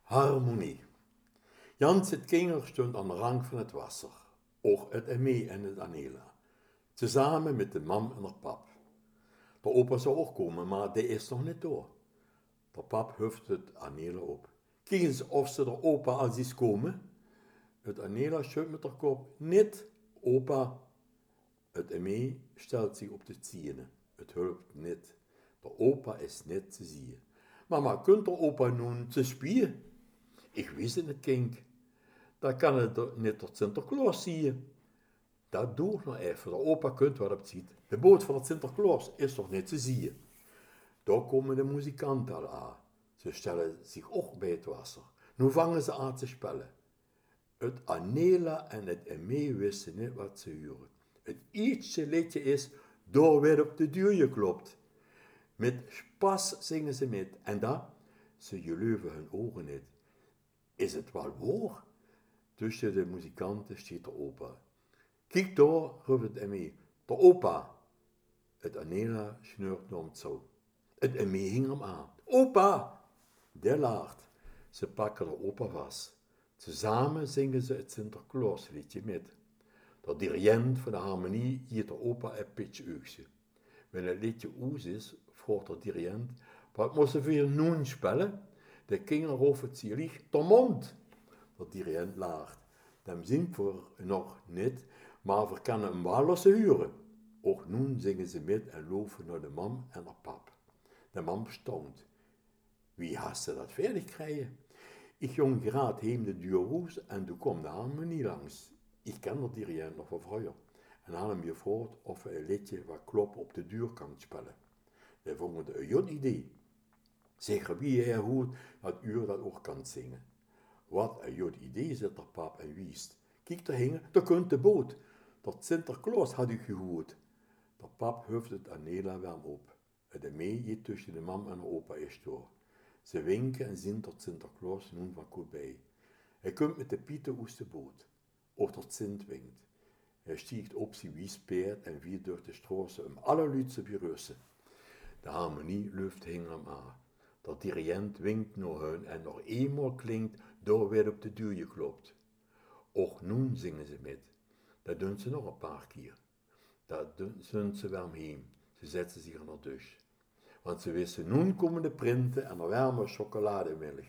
Harmonie. Jans het kinder stond aan de rand van het wasser, ook het Emme en het Anela, tezamen met de mam en haar pap. De opa zou ook komen, maar die is nog niet door. De pap huft het Anela op. Kijk eens of ze de opa als is komen. Het Anela schudt met haar kop. Niet, opa. Het Emme stelt zich op de zinnen. Het hulpt niet. De opa is niet te zien. Mama, kunt de opa nu te spieren? Ik wist het niet, kind. Dan kan het niet tot Sinterklaas zien. Dat doe ik nog even. De opa kunt wat op ziet. De boot van het Sinterklaas is toch niet te zien. Daar komen de muzikanten al aan. Ze stellen zich ook bij het wasser. Nu vangen ze aan te spelen. Het Anela en het Emme wisten niet wat ze huren. Het ietsje liedje is, door werd op de deur geklopt. Met spas zingen ze met. En dat, ze geloven hun ogen niet. Is het wel waar? Tussen de muzikanten staat de opa. Kijk daar, roept het Emme. De opa. Het Anela sneurt naar hem toe. Het Emme hing hem aan. Opa! Die lacht. Ze pakken de opa vast. Tezamen zingen ze het Sinterklaasliedje met. De dirigent van de harmonie hield de opa een pitch-oogstje. Wanneer het liedje oes is, vraagt de dirigent, wat moesten we hier nu spelen? De kinderen roepen het zielig, de mond. De dirigent lacht. Dan zingt voor nog niet, maar we kunnen hem wel laten huren. Ook nu zingen ze met en lopen naar de mam en haar pap. De mam stond. Wie had ze dat fertig krijgen? Ik ging graad heen de deur roes en toen kwam de harmonie langs. Ik ken de dirigent nog van vroeger en had hem gevraagd of we een liedje wat klop op de deur kan spelen. Wij vonden het een goed idee. Zeker wie hij hoort dat uur dat ook kan zingen. Wat een goed idee, zegt de pap en wiest. Kijk daar hingen, daar kunt de boot. Dat Sinterklaas had ik gehoord. De pap huft het Anela warm op. Het Emme je tussen de mam en de opa is door. Ze winken en zien tot Sinterklaas nu van goed bij. Hij komt met de pieten uit de boot. Ook tot Sint winkt. Hij stiegt op zijn wiespeert en viert door de straßen om allerluidste berussen. De harmonie lucht hing hem aan. De dirigent winkt naar hun en nog eenmaal klinkt, door werd op de deur geklopt. Och, nu zingen ze met. Dat doen ze nog een paar keer. Dat doen ze warm heen. Ze zetten zich aan de douche. Want ze wisten, nu komen de printen en de warme chocolademelk.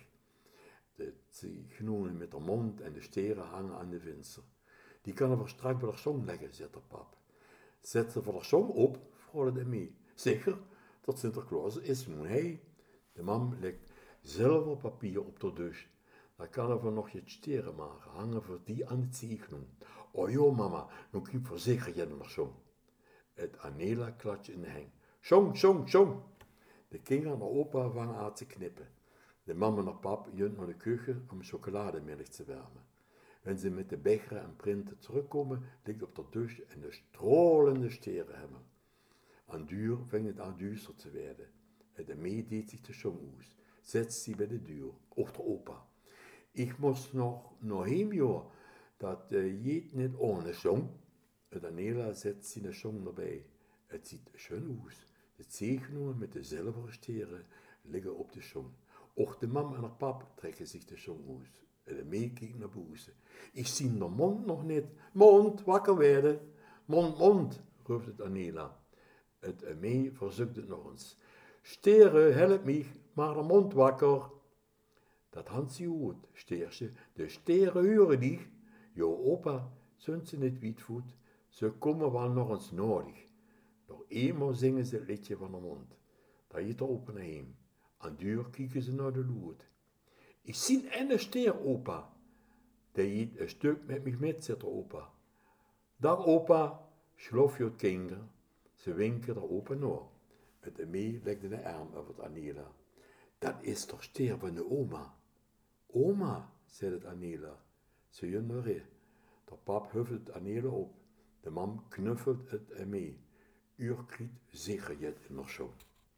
De genoenen met de mond en de steren hangen aan de venster. Die kunnen we straks bij de zon leggen, zegt de pap. Zet ze voor de zon op, vroeg de mee. Zeker, dat Sinterklaas is nu hij. De mam legt zilverpapier op de douche. Dan kan we nog je steren maken, hangen voor die aan het zegenen. Oh joh mama, nu kijk voorzichtig je nog zo. Het Anela klatje in de heng. Zong, zong, zong. De kinderen en de opa vangen aan te knippen. De mam en de pap junt naar de keuken om chocolademelk te warmen. Wanneer ze met de becher en printen terugkomen, ligt op de douche en de strolende steren hebben. Aan duur ving het aan duister te werden. Het Emme deed zich de zon uit. Zet ze bij de deur, ook de opa. Ik moest nog een jaar, dat jeet niet ohne zong. Het Anela zet zijn zong erbij. Het ziet schön uit. De zegenomen met de zilveren steren liggen op de zong. Ook de mam en haar pap trekken zich de zong uit. Het Emme kijkt naar boven. Ik zie de mond nog niet. Mond, wakker werden. Mond, mond, roept het Anela. Het Emme verzoekt het nog eens. Steren, help mij, maar de mond wakker. Dat had ze goed, steersje. De steren huren die. Jo opa, zijn ze niet wietvoet. Ze komen wel nog eens nodig. Nog eenmaal zingen ze het liedje van de mond. Daar je de opa naar heen. Aan duur kijken ze naar de loert. Ik zie een steer, opa. Die eet een stuk met mij met, zegt de opa. Dag opa, schlof je het kinder. Ze winken de opa naar. Het Emme legde de arm over het Anela. Dat is toch steer van de oma? Oma, zei het Anela. Ze junderen. De pap huft het Anela op. De mam knuffelt het Emme. Uur kriet zeker je het nog zo.